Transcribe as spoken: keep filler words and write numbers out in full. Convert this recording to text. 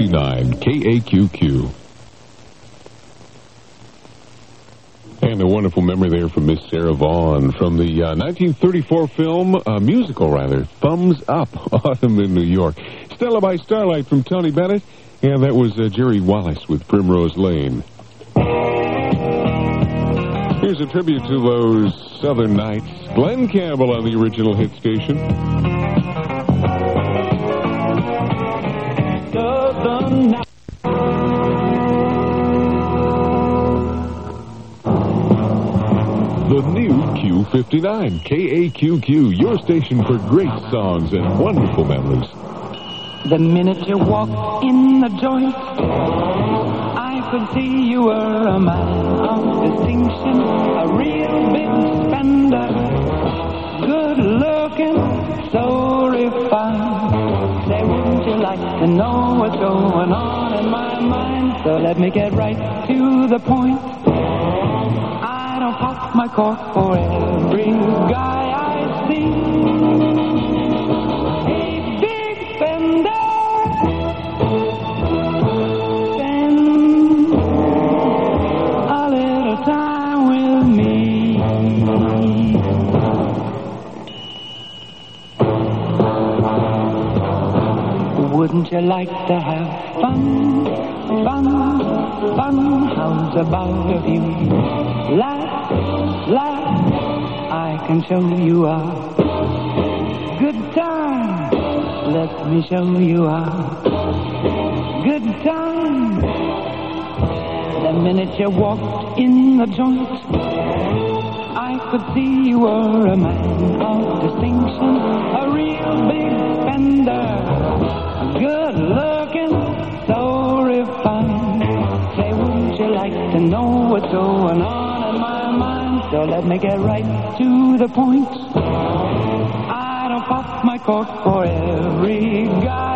fifty-nine K A Q Q. And a wonderful memory there from Miss Sarah Vaughan from the uh, nineteen thirty-four film, uh, musical rather, Thumbs Up, Autumn in New York. Stella by Starlight from Tony Bennett, and that was uh, Jerry Wallace with Primrose Lane. Here's a tribute to those Southern Nights. Glenn Campbell on the original hit station. Southern Nights. The new Q fifty-nine, K A Q Q, your station for great songs and wonderful memories. The minute you walked in the joint, I could see you were a man of distinction, a real big spender, good looking, so refined. Say, wouldn't you like to know what's going on in my mind? So let me get right to the point. I don't pop my cork for every guy I see. A big spender, spend a little time with me. Wouldn't you like to have fun, fun, fun? How's about a few laughs, laughs? I can show you a good time. Let me show you a good time. The minute you walked in the joint, I could see you were a man of distinction, a real big spender, good looking, so refined. Say, wouldn't you like to know what's going on in my mind? So let me get right to the point. I don't pop my cork for every guy